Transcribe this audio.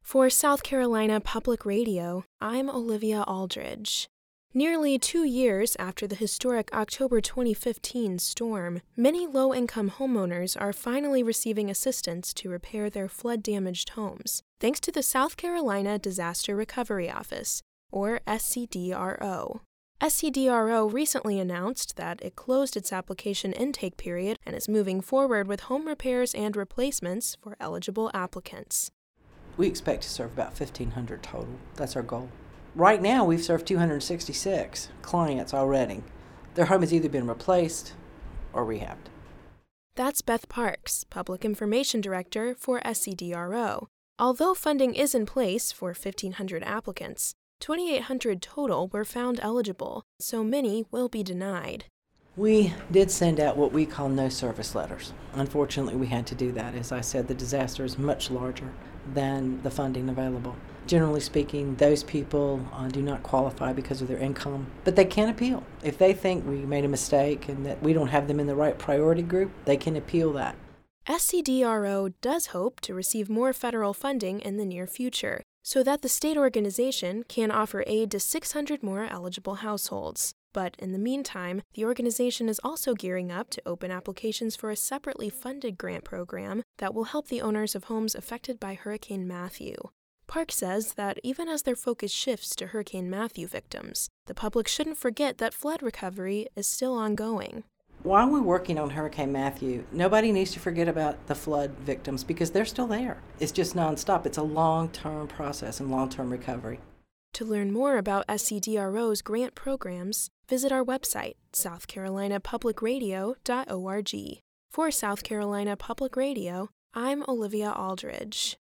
For South Carolina Public Radio, I'm Olivia Aldridge. Nearly 2 years after the historic October 2015 storm, many low-income homeowners are finally receiving assistance to repair their flood-damaged homes, thanks to the South Carolina Disaster Recovery Office, or SCDRO. SCDRO recently announced that it closed its application intake period and is moving forward with home repairs and replacements for eligible applicants. We expect to serve about 1,500 total. That's our goal. Right now, we've served 266 clients already. Their home has either been replaced or rehabbed. That's Beth Parks, Public Information Director for SCDRO. Although funding is in place for 1,500 applicants, 2,800 total were found eligible, so many will be denied. We did send out what we call no service letters. Unfortunately, we had to do that. As I said, the disaster is much larger than the funding available. Generally speaking, those people do not qualify because of their income, but they can appeal. If they think we made a mistake and that we don't have them in the right priority group, they can appeal that. SCDRO does hope to receive more federal funding in the near future, so that the state organization can offer aid to 600 more eligible households. But in the meantime, the organization is also gearing up to open applications for a separately funded grant program that will help the owners of homes affected by Hurricane Matthew. Park says that even as their focus shifts to Hurricane Matthew victims, the public shouldn't forget that flood recovery is still ongoing. While we're working on Hurricane Matthew, nobody needs to forget about the flood victims because they're still there. It's just nonstop. It's a long-term process and long-term recovery. To learn more about SCDRO's grant programs, visit our website, southcarolinapublicradio.org. For South Carolina Public Radio, I'm Olivia Aldridge.